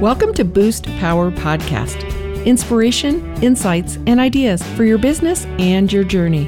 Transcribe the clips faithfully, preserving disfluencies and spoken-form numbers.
Welcome to Boost Power Podcast. Inspiration, insights, and ideas for your business and your journey.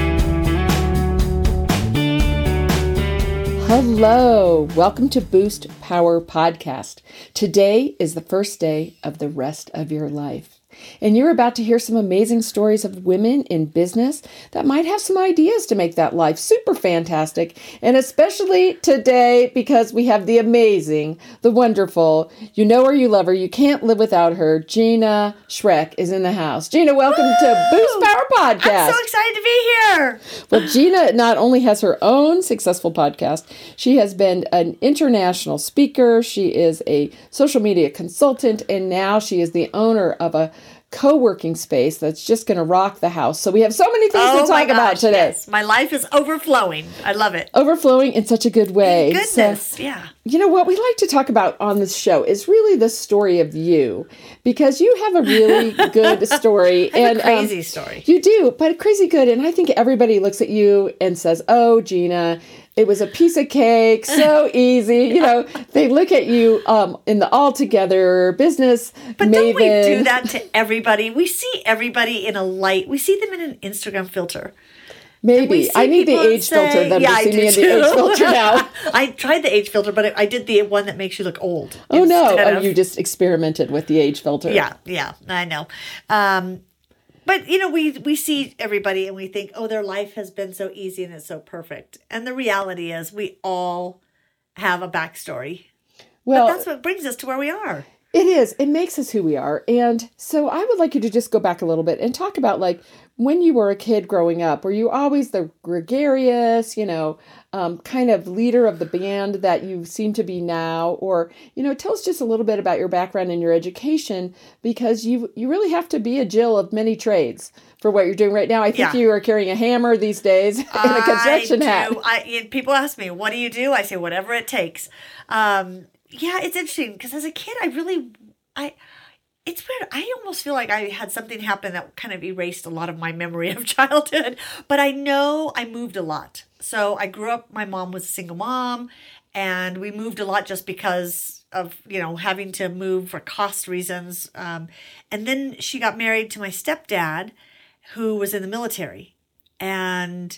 Hello, welcome to Boost Power Podcast. Today is the first day of the rest of your life. And you're about to hear some amazing stories of women in business that might have some ideas to make that life super fantastic. And especially today, because we have the amazing, the wonderful, you know her, you love her, you can't live without her, Gina Schreck is in the house. Gina, welcome Woo! To Boost Power Podcast. I'm so excited to be here. Well, Gina not only has her own successful podcast, she has been an international speaker, she is a social media consultant, and now she is the owner of a co-working space that's just going to rock the house. So we have so many things oh to talk gosh, about today. Yes. My life is overflowing. I love it. Overflowing in such a good way. Goodness, so, yeah. You know, what we like to talk about on this show is really the story of you, because you have a really good story. I have and a crazy um, story. You do, but crazy good. And I think everybody looks at you and says, oh, Gina, it was a piece of cake, so easy. You know, they look at you um, in the all-together business But maven. don't we do that to everybody? We see everybody in a light. We see them in an Instagram filter. Maybe. I need the age say, filter. Them yeah, to see I me in do the too. age filter now. I tried the age filter, but I did the one that makes you look old. Oh, no. Oh, of, you just experimented with the age filter. Yeah, yeah, I know. Um, But, you know, we, we see everybody and we think, oh, their life has been so easy and it's so perfect. And the reality is we all have a backstory. Well, but that's what brings us to where we are. It is. It makes us who we are. And so I would like you to just go back a little bit and talk about, like, when you were a kid growing up, were you always the gregarious, you know, um, kind of leader of the band that you seem to be now? Or, you know, tell us just a little bit about your background and your education, because you you really have to be a Jill of many trades for what you're doing right now. I think yeah. you are carrying a hammer these days and a construction I hat. do. I, people ask me, what do you do? I say, whatever it takes. Um, yeah, it's interesting because as a kid, I really, I... It's weird. I almost feel like I had something happen that kind of erased a lot of my memory of childhood. But I know I moved a lot. So I grew up, my mom was a single mom, and we moved a lot just because of, you know, having to move for cost reasons. Um, and then she got married to my stepdad, who was in the military. And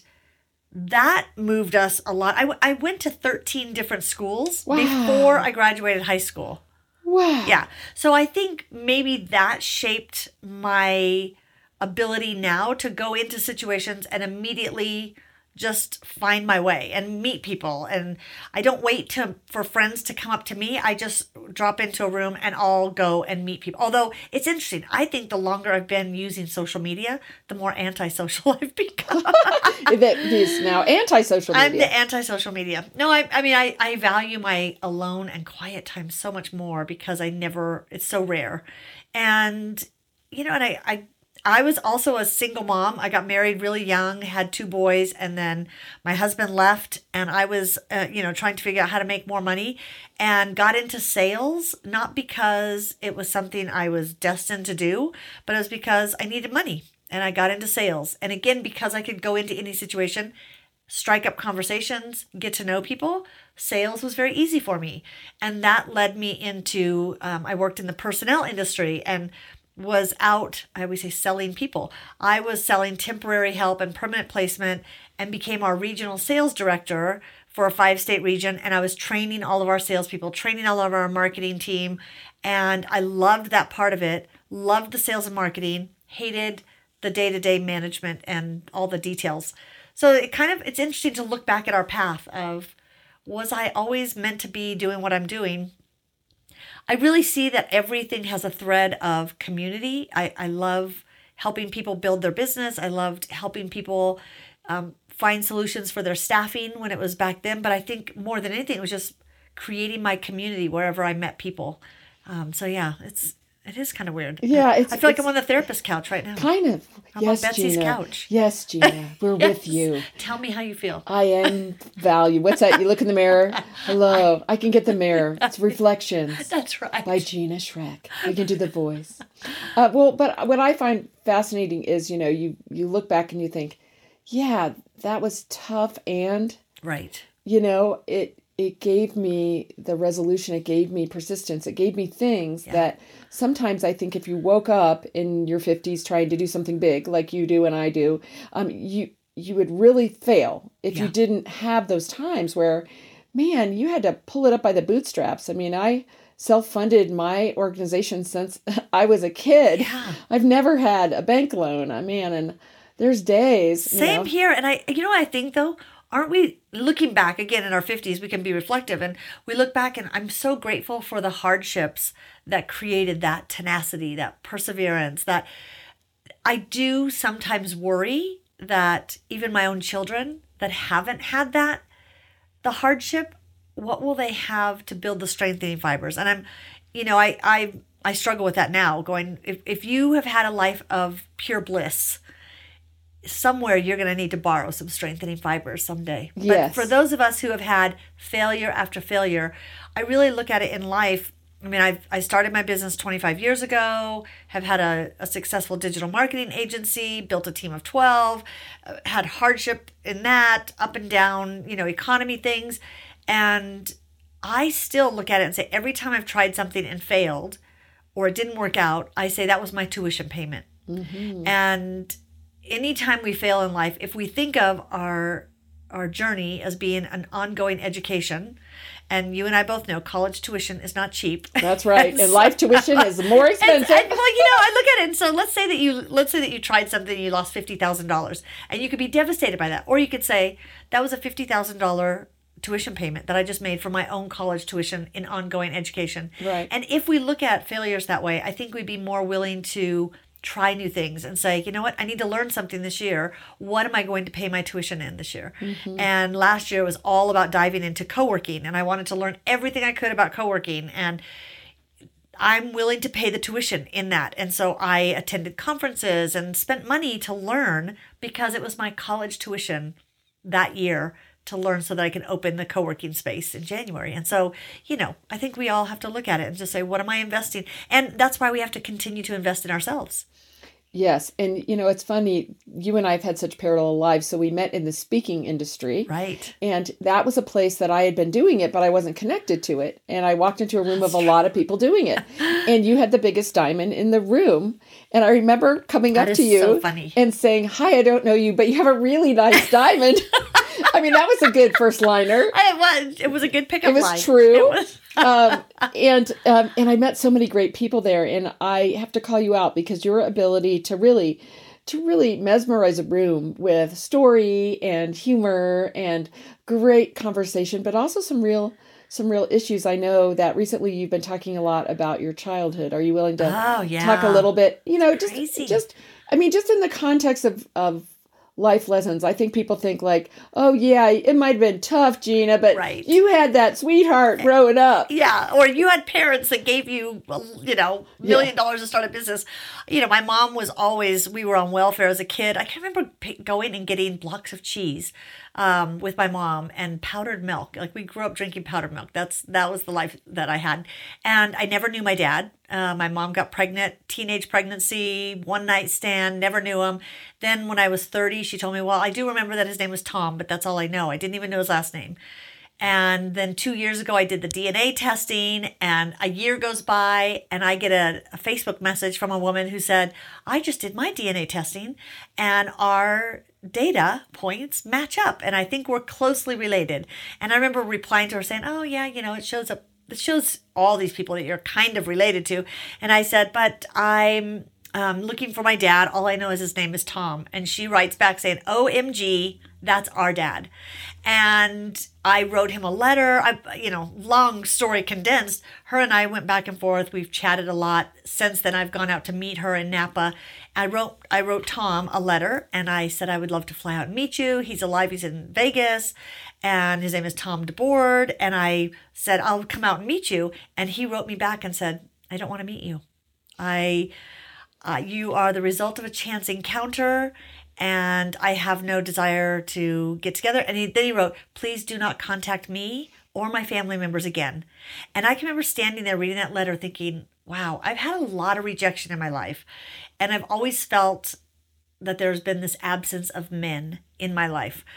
that moved us a lot. I, w- I went to thirteen different schools wow. before I graduated high school. Wow. Yeah. So I think maybe that shaped my ability now to go into situations and immediately just find my way and meet people. And I don't wait to for friends to come up to me. I just drop into a room and I'll go and meet people. Although it's interesting. I think the longer I've been using social media, the more antisocial I've become. That is now anti-social media. I'm the anti-social media. No, I I mean, I, I value my alone and quiet time so much more because I never, it's so rare. And, you know, and I, I I was also a single mom. I got married really young, had two boys, and then my husband left, and I was, uh, you know, trying to figure out how to make more money, and got into sales, not because it was something I was destined to do, but it was because I needed money, and I got into sales. And again, because I could go into any situation, strike up conversations, get to know people, sales was very easy for me. And that led me into, um, I worked in the personnel industry, and was out, I always say selling people. I was selling temporary help and permanent placement and became our regional sales director for a five state region. And I was training all of our salespeople, training all of our marketing team. And I loved that part of it, loved the sales and marketing, hated the day-to-day management and all the details. So it kind of, it's interesting to look back at our path of, was I always meant to be doing what I'm doing? I really see that everything has a thread of community. I, I love helping people build their business. I loved helping people um, find solutions for their staffing when it was back then. But I think more than anything, it was just creating my community wherever I met people. Um, so yeah, it's it is kind of weird. Yeah, it's, I feel it's, like I'm on the therapist couch right now. Kind of. I'm yes, on Betsy's Gina. couch. Yes, Gina. We're yes. with you. Tell me how you feel. I am value. What's that? You look in the mirror. Hello. I can get the mirror. It's Reflections. That's right. By Gina Schreck. We can do the voice. Uh, well, but what I find fascinating is, you know, you, you look back and you think, yeah, that was tough and, right. you know, it it gave me the resolution, it gave me persistence, it gave me things Yeah. that sometimes I think if you woke up in your fifties trying to do something big like you do and I do, um, you you would really fail if you Yeah. didn't have those times where, man, you had to pull it up by the bootstraps. I mean, I self-funded my organization since I was a kid. Yeah. I've never had a bank loan. I mean, and there's days, you Same know. here. And I, you know what I think though? Aren't we looking back again in our fifties? We can be reflective and we look back, and I'm so grateful for the hardships that created that tenacity, that perseverance. That I do sometimes worry that even my own children that haven't had that, the hardship, what will they have to build the strengthening fibers? And I'm, you know, I, I, I struggle with that now going, if, if you have had a life of pure bliss, somewhere you're going to need to borrow some strengthening fibers someday. Yes. But for those of us who have had failure after failure, I really look at it in life. I mean, I I started my business twenty-five years ago, have had a, a successful digital marketing agency, built a team of twelve, uh, had hardship in that, up and down, you know, economy things. And I still look at it and say, every time I've tried something and failed or it didn't work out, I say that was my tuition payment. Mm-hmm. And anytime we fail in life, if we think of our our journey as being an ongoing education, and you and I both know college tuition is not cheap. That's right. and And so, life tuition is more expensive. And, and, well, you know, I look at it, and so let's say that you let's say that you tried something and you lost fifty thousand dollars, and you could be devastated by that, or you could say that was a fifty thousand dollar tuition payment that I just made for my own college tuition in ongoing education. Right. And if we look at failures that way, I think we'd be more willing to try new things and say, you know what, I need to learn something this year. What am I going to pay my tuition in this year? Mm-hmm. And last year was all about diving into co-working, and I wanted to learn everything I could about co-working, and I'm willing to pay the tuition in that. And so I attended conferences and spent money to learn because it was my college tuition that year to learn so that I can open the co-working space in January. And so, you know, I think we all have to look at it and just say, what am I investing? And that's why we have to continue to invest in ourselves. Yes. And, you know, it's funny, you and I have had such parallel lives. So we met in the speaking industry. Right. And that was a place that I had been doing it, but I wasn't connected to it. And I walked into a room of a lot of people doing it. And you had the biggest diamond in the room. And I remember coming That up is to you so funny. and saying, hi, I don't know you, but you have a really nice diamond. I mean, that was a good first liner. I, was, it was a good pickup It was line. true. It was. um, and um, and I met so many great people there, and I have to call you out because your ability to really to really mesmerize a room with story and humor and great conversation, but also some real some real issues. I know that recently you've been talking a lot about your childhood. Are you willing to Oh, yeah. talk a little bit? You know, just Crazy. just I mean, just in the context of of life lessons. I think people think like, oh yeah, it might have been tough, Gina, but Right. you had that sweetheart growing up. Yeah, or you had parents that gave you, you know, million Yeah. dollars to start a business. You know, my mom was always, we were on welfare as a kid. I can remember p- going and getting blocks of cheese um, with my mom and powdered milk. Like we grew up drinking powdered milk. That's that was the life that I had. And I never knew my dad. Uh, my mom got pregnant, teenage pregnancy, one night stand, never knew him. Then when I was thirty, she told me, well, I do remember that his name was Tom, but that's all I know. I didn't even know his last name. And then two years ago, I did the D N A testing, and a year goes by, and I get a, a Facebook message from a woman who said, I just did my D N A testing, and our data points match up, and I think we're closely related. And I remember replying to her saying, oh, yeah, you know, it shows up. It shows all these people that you're kind of related to. And I said, but I'm um, looking for my dad. All I know is his name is Tom. And she writes back saying, O M G, that's our dad. And I wrote him a letter, I, you know, long story condensed. Her and I went back and forth. We've chatted a lot. Since then, I've gone out to meet her in Napa. I wrote, I wrote Tom a letter, and I said, I would love to fly out and meet you. He's alive. He's in Vegas, and his name is Tom DeBoard. And I said, I'll come out and meet you. And he wrote me back and said, I don't want to meet you. I, uh, you are the result of a chance encounter, and I have no desire to get together. And he, then he wrote, please do not contact me or my family members again. And I can remember standing there reading that letter thinking, wow, I've had a lot of rejection in my life. And I've always felt that there's been this absence of men in my life.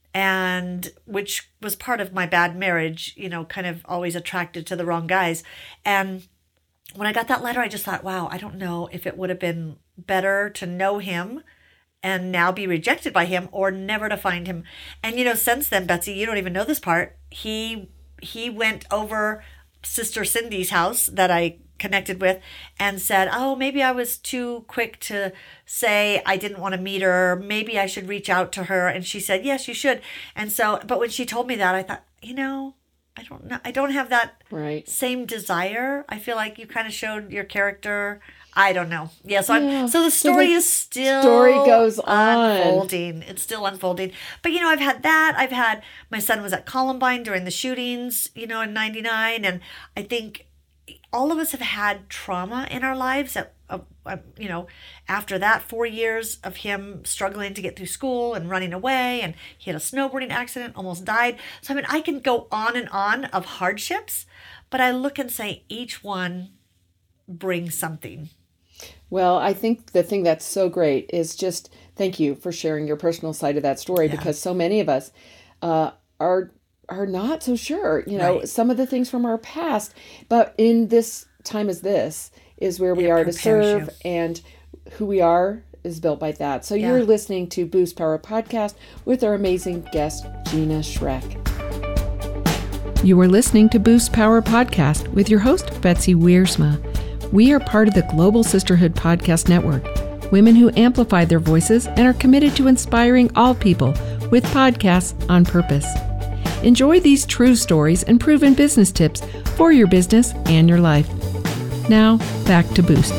and which was part of my bad marriage, you know, kind of always attracted to the wrong guys. And when I got that letter, I just thought, wow, I don't know if it would have been better to know him and now be rejected by him, or never to find him. And, you know, since then, Betsy, you don't even know this part. He, he went over Sister Cindy's house that I connected with and said, oh, maybe I was too quick to say I didn't want to meet her. Maybe I should reach out to her. And she said, yes, you should. And so, but when she told me that, I thought, you know, I don't know. I don't have that right. same desire. I feel like you kind of showed your character. I don't know. Yeah. So yeah. I'm, so the story so the is still story goes on. unfolding. It's still unfolding. But, you know, I've had that. I've had, my son was at Columbine during the shootings, you know, in ninety-nine. And I think all of us have had trauma in our lives that, uh, uh, you know, after that four years of him struggling to get through school and running away, and he had a snowboarding accident, almost died. So, I mean, I can go on and on of hardships, but I look and say each one brings something. Well, I think the thing that's so great is just thank you for sharing your personal side of that story, yeah. because so many of us uh, are are not so sure, you know, right. some of the things from our past, but in this time as this is where we it are to serve you. And who we are is built by that. So yeah. You're listening to Boost Power Podcast with our amazing guest, Gina Schreck. You are listening to Boost Power Podcast with your host, Betsy Wiersma. We are part of the Global Sisterhood Podcast Network, women who amplify their voices and are committed to inspiring all people with podcasts on purpose. Enjoy these true stories and proven business tips for your business and your life. Now, back to Boost.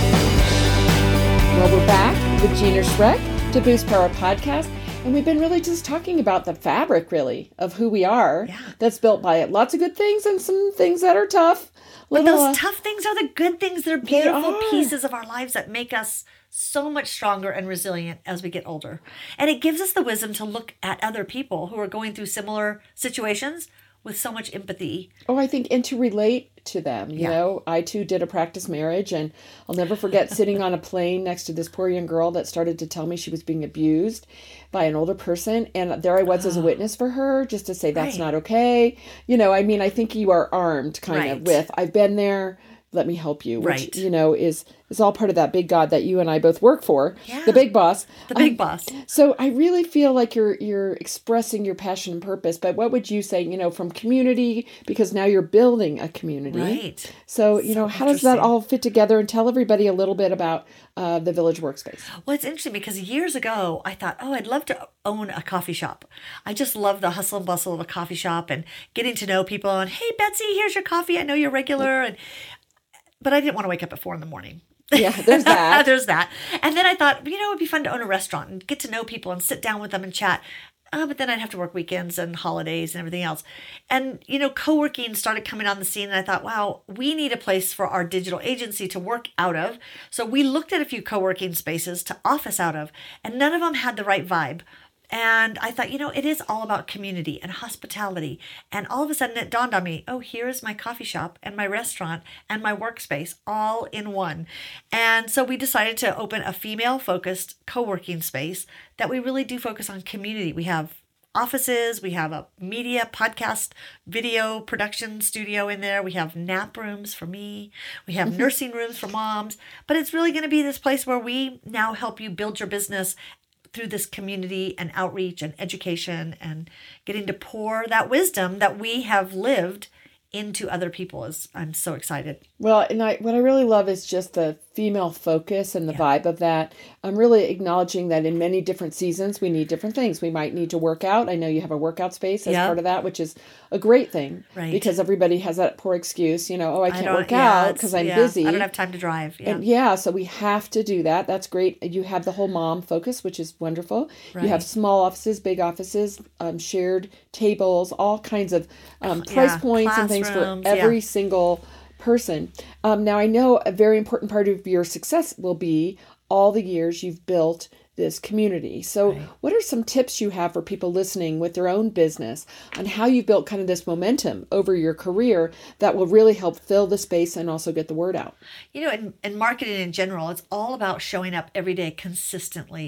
Well, we're back with Gina Schreck to Boost Power Podcast, and we've been really just talking about the fabric, really, of who we are. Yeah. That's built by it. Lots of good things and some things that are tough. But those uh, tough things are the good things. They're beautiful they pieces of our lives that make us so much stronger and resilient as we get older. And it gives us the wisdom to look at other people who are going through similar situations with so much empathy. Oh, I think, and to relate to them. You yeah. know, I too did a practice marriage, and I'll never forget sitting on a plane next to this poor young girl that started to tell me she was being abused by an older person. And there I was oh. as a witness for her, just to say that's right. not okay. You know, I mean, I think you are armed kind right. of with, I've been there, let me help you, which, right. you know, is is all part of that big God that you and I both work for, yeah. the big boss. The big um, boss. So I really feel like you're you're expressing your passion and purpose, but what would you say, you know, from community, because now you're building a community. Right. So, you so know, how does that all fit together? And tell everybody a little bit about uh, the Village Workspace. Well, it's interesting because years ago, I thought, oh, I'd love to own a coffee shop. I just love the hustle and bustle of a coffee shop and getting to know people and, hey, Betsy, here's your coffee. I know you're regular. And But I didn't want to wake up at four in the morning. Yeah, there's that. there's that. And then I thought, you know, it would be fun to own a restaurant and get to know people and sit down with them and chat. Uh, but then I'd have to work weekends and holidays and everything else. And, you know, co-working started coming on the scene. And I thought, wow, we need a place for our digital agency to work out of. So we looked at a few co-working spaces to office out of. And none of them had the right vibe. And I thought, you know, it is all about community and hospitality. And all of a sudden it dawned on me, oh, here is my coffee shop and my restaurant and my workspace all in one. And so we decided to open a female-focused co-working space that we really do focus on community. We have offices, we have a media, podcast, video production studio in there. We have nap rooms for me. We have nursing rooms for moms. But it's really going to be this place where we now help you build your business through this community and outreach and education and getting to pour that wisdom that we have lived into other people. Is I'm so excited. Well, and I what I really love is just the female focus and the yeah. vibe of that. I'm really acknowledging that in many different seasons, we need different things. We might need to work out. I know you have a workout space as yep. part of that, which is a great thing. Right. Because everybody has that poor excuse, you know, oh, I can't I work yeah, out because I'm yeah, busy. I don't have time to drive. Yeah. And yeah, so we have to do that. That's great. You have the whole mom focus, which is wonderful. Right. You have small offices, big offices, um, shared tables, all kinds of um, price yeah. points and things for every yeah. single person. Um, now, I know a very important part of your success will be all the years you've built this community. So right. what are some tips you have for people listening with their own business on how you built kind of this momentum over your career that will really help fill the space and also get the word out? You know, in, in marketing in general, it's all about showing up every day consistently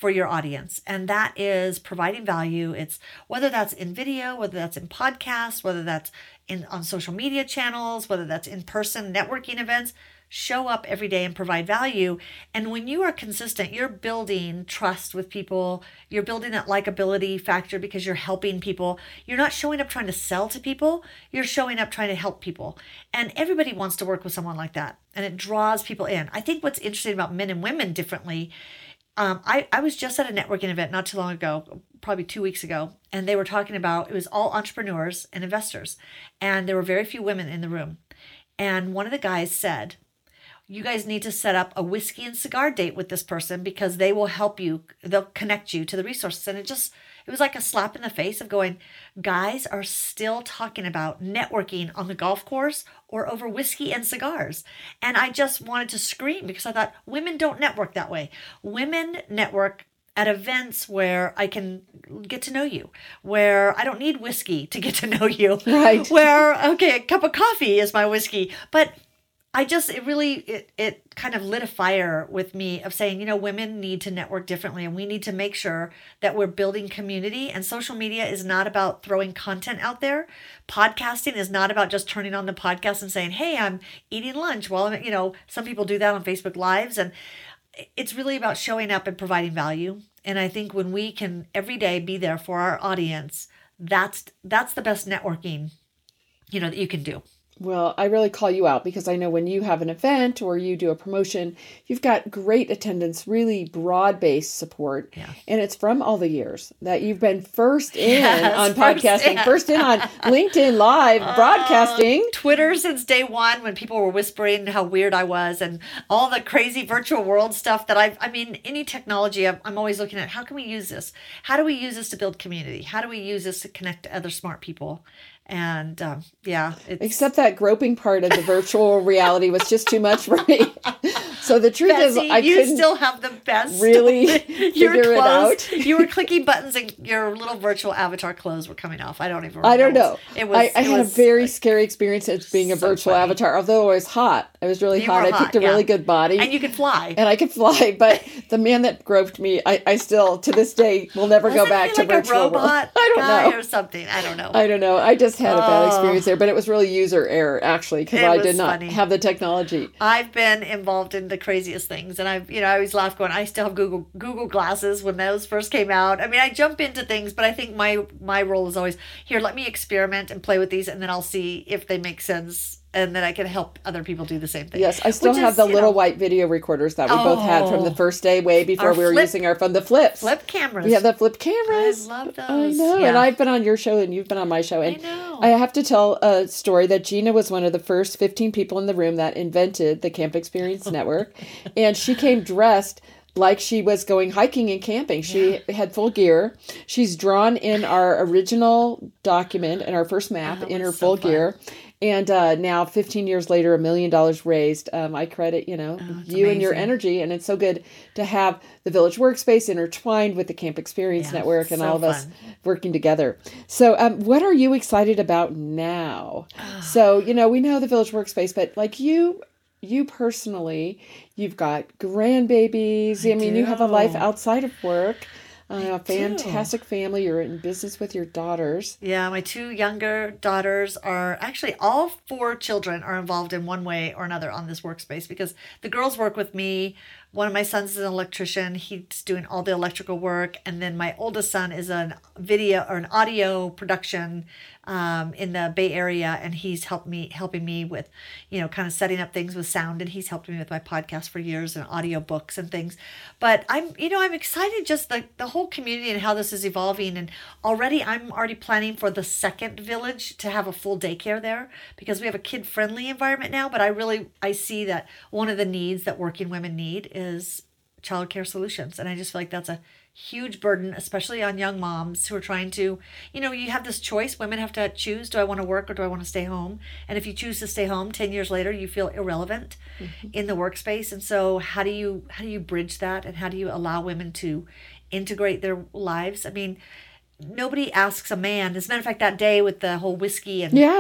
for your audience. And that is providing value. It's whether that's in video, whether that's in podcasts, whether that's in on social media channels, whether that's in person networking events. Show up every day and provide value. And when you are consistent, you're building trust with people. You're building that likability factor because you're helping people. You're not showing up trying to sell to people. You're showing up trying to help people. And everybody wants to work with someone like that. And it draws people in. I think what's interesting about men and women differently, um, I, I was just at a networking event not too long ago, probably two weeks ago, and they were talking about, it was all entrepreneurs and investors. And there were very few women in the room. And one of the guys said, you guys need to set up a whiskey and cigar date with this person because they will help you. They'll connect you to the resources. And it just, it was like a slap in the face of going, guys are still talking about networking on the golf course or over whiskey and cigars. And I just wanted to scream because I thought women don't network that way. Women network at events where I can get to know you, where I don't need whiskey to get to know you. Right. Where, okay, a cup of coffee is my whiskey. But I just, it really, it, it kind of lit a fire with me of saying, you know, women need to network differently and we need to make sure that we're building community. And social media is not about throwing content out there. Podcasting is not about just turning on the podcast and saying, hey, I'm eating lunch. Well, I'm, you know, some people do that on Facebook Lives. And it's really about showing up and providing value. And I think when we can every day be there for our audience, that's, that's the best networking, you know, that you can do. Well, I really call you out because I know when you have an event or you do a promotion, you've got great attendance, really broad-based support. Yeah. And it's from all the years that you've been first in Yes, on first podcasting, in. first in on LinkedIn Live broadcasting. Twitter since day one when people were whispering how weird I was and all the crazy virtual world stuff that I've, I mean, any technology, I'm, I'm always looking at how can we use this? How do we use this to build community? How do we use this to connect to other smart people? And um, yeah, it's... Except that groping part of the virtual reality was just too much for me. So the truth Betsy, is, I you couldn't still have the best. really your figure it clothes, out. You were clicking buttons and your little virtual avatar clothes were coming off. I don't even remember. I don't know. It was. I, I it had was, a very like, scary experience as being a so virtual funny. avatar, although I was hot. I was really You hot. were I picked hot, a really yeah. good body. And you could fly. And I could fly, but the man that groped me, I, I still, to this day, will never Wasn't go back he to like virtual a world. robot I don't guy know. or something. I don't know. I don't know. I just had a bad Oh. experience there, but it was really user error, actually, because It I was did not funny. have the technology. I've been involved in the craziest things, and I've, you know, I always laugh going, I still have Google Google glasses when those first came out. I mean, I jump into things, but I think my my role is always here. Let me experiment and play with these, and then I'll see if they make sense, and then I can help other people do the same thing. Yes, I still Which have is, the you little know, white video recorders that we both had from the Oh. first day, way before Our we were flip- using our phone, the flips. flip cameras. We have the flip cameras. I love I those. know, Yeah. and I've been on your show and you've been on my show. And I know. I have to tell a story that Gina was one of the first fifteen people in the room that invented the Camp Experience Network. And she came dressed like she was going hiking and camping. She Yeah. had full gear. She's drawn in our original document and our first map Oh, that in her was so full fun. gear. And uh, now, fifteen years later, a million dollars raised. Um, I credit, you know, Oh, it's you and your amazing. energy. And it's so good to have the Village Workspace intertwined with the Camp Experience Yeah, Network and so all of us fun. working together. So um, what are you excited about now? So, you know, we know the Village Workspace, but like you, you personally, you've got grandbabies. I, I mean, you have a life do. outside of work. Uh, a do. fantastic family. You're in business with your daughters. Yeah, my two younger daughters are actually all four children are involved in one way or another on this workspace because the girls work with me. One of my sons is an electrician. He's doing all the electrical work. And then my oldest son is an video or an audio production um, in the Bay Area. And he's helped me, helping me with, you know, kind of setting up things with sound. And he's helped me with my podcast for years and audio books and things. But I'm, you know, I'm excited just the, the whole community and how this is evolving. And already I'm already planning for the second village to have a full daycare there because we have a kid-friendly environment now. But I really, I see that one of the needs that working women need is childcare solutions. And I just feel like that's a huge burden, especially on young moms who are trying to, you know, you have this choice. Women have to choose, do I want to work or do I want to stay home? And if you choose to stay home, ten years later, you feel irrelevant mm-hmm. in the workspace. And so how do you, how do you bridge that? And how do you allow women to integrate their lives? I mean, nobody asks a man. As a matter of fact, that day with the whole whiskey and Yeah.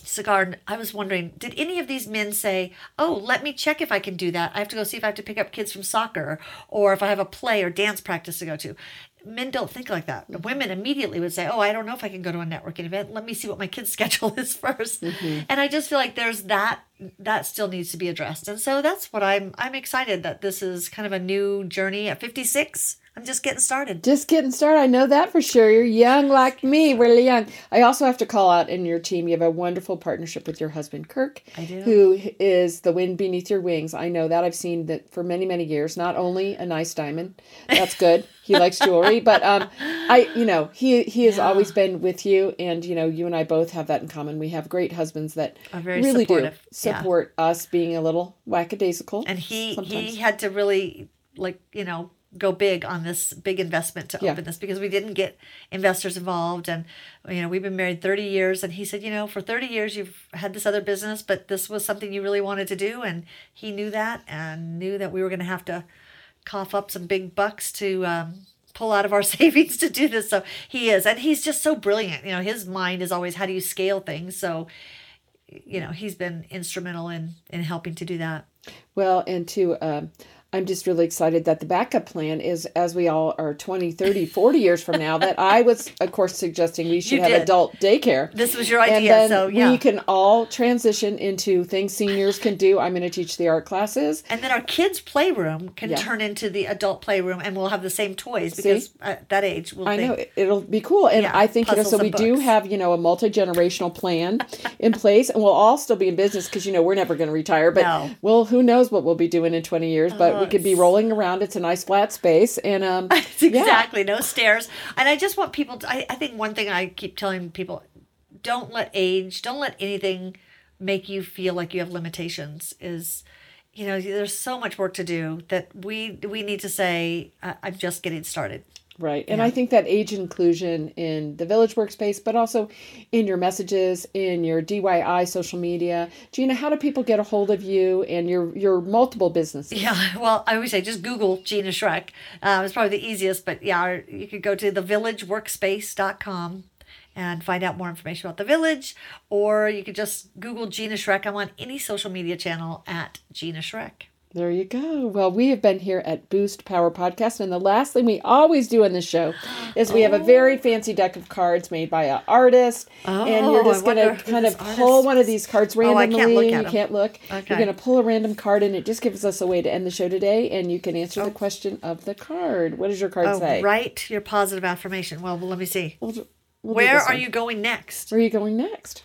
cigar. I was wondering, did any of these men say, oh, let me check if I can do that. I have to go see if I have to pick up kids from soccer or if I have a play or dance practice to go to. Men don't think like that. Mm-hmm. Women immediately would say, oh, I don't know if I can go to a networking event. Let me see what my kid's schedule is first. Mm-hmm. And I just feel like there's that, that still needs to be addressed. And so that's what I'm, I'm excited that this is kind of a new journey at fifty-six. I'm just getting started. Just getting started. I know that for sure. You're young like me, really young. I also have to call out in your team, you have a wonderful partnership with your husband, Kirk. I do. Who is the wind beneath your wings. I know that. I've seen that for many, many years. Not only a nice diamond. That's good. He likes jewelry. But, um, I, you know, he, he has yeah. always been with you. And, you know, you and I both have that in common. We have great husbands that really supportive. do support yeah. us being a little whackadaisical. And he, sometimes. he had to really, like, you know, go big on this big investment to yeah. open this because we didn't get investors involved. And, you know, we've been married thirty years. And he said, you know, for thirty years, you've had this other business, but this was something you really wanted to do. And he knew that and knew that we were going to have to cough up some big bucks to um, pull out of our savings to do this. So he is. And he's just so brilliant. You know, his mind is always, how do you scale things? So, you know, he's been instrumental in, in helping to do that. Well, and to, um, I'm just really excited that the backup plan is, as we all are twenty, thirty, forty years from now, that I was, of course, suggesting we should you have did. adult daycare. This was your idea, and then so yeah. we can all transition into things seniors can do. I'm going to teach the art classes. And then our kids' playroom can yeah. turn into the adult playroom, and we'll have the same toys because See? at that age we'll I think, know, it'll be cool. And yeah, I think, you know, so we books. do have, you know, a multi-generational plan in place, and we'll all still be in business because, you know, we're never going to retire. But, no. well, who knows what we'll be doing in twenty years, but oh, we could be rolling around. It's a nice flat space. And um, exactly. Yeah. No stairs. And I just want people to, I, I think one thing I keep telling people, don't let age, don't let anything make you feel like you have limitations is, you know, there's so much work to do that we, we need to say, I'm just getting started. Right. And yeah. I think that age inclusion in the Village workspace, but also in your messages, in your D I Y social media. Gina, how do people get a hold of you and your, your multiple businesses? Yeah, well, I always say just Google Gina Schreck. Uh, it's probably the easiest, but yeah, you could go to the village workspace dot com and find out more information about the Village, or you could just Google Gina Schreck. I'm on any social media channel at Gina Schreck. There you go. Well, we have been here at Boost Power Podcast, and the last thing we always do in this show is we oh. have a very fancy deck of cards made by an artist, oh, and you're just going to kind of pull one of these cards randomly. Oh, I can't look at you them. can't look. Okay. You're going to pull a random card, and it just gives us a way to end the show today, and you can answer oh. the question of the card. What does your card oh, say? Write your positive affirmation. Well, well let me see. We'll, we'll Where are you going next? Where are you going next?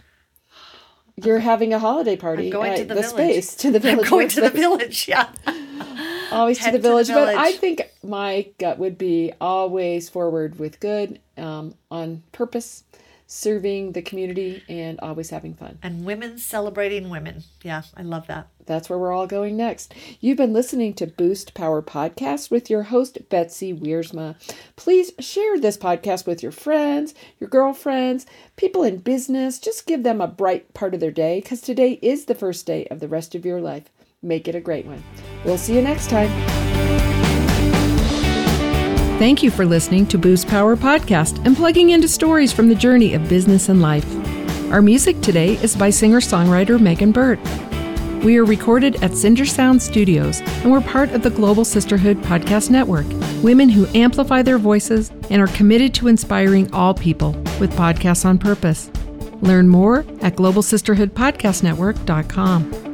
You're having a holiday party I'm going at to the, the village. space, to the Village. I'm going workspace. to the Village, yeah. Always Head to the village, to the but village. I think my gut would be always forward with good, um, on purpose, serving the community, and always having fun. And women celebrating women. Yeah, I love that. That's where we're all going next. You've been listening to Boost Power Podcast with your host, Betsy Wiersma. Please share this podcast with your friends, your girlfriends, people in business. Just give them a bright part of their day, because today is the first day of the rest of your life. Make it a great one. We'll see you next time. Thank you for listening to Boost Power Podcast and plugging into stories from the journey of business and life. Our music today is by singer-songwriter Megan Burt. We are recorded at Cinder Sound Studios, and we're part of the Global Sisterhood Podcast Network, women who amplify their voices and are committed to inspiring all people with podcasts on purpose. Learn more at global sisterhood podcast network dot com.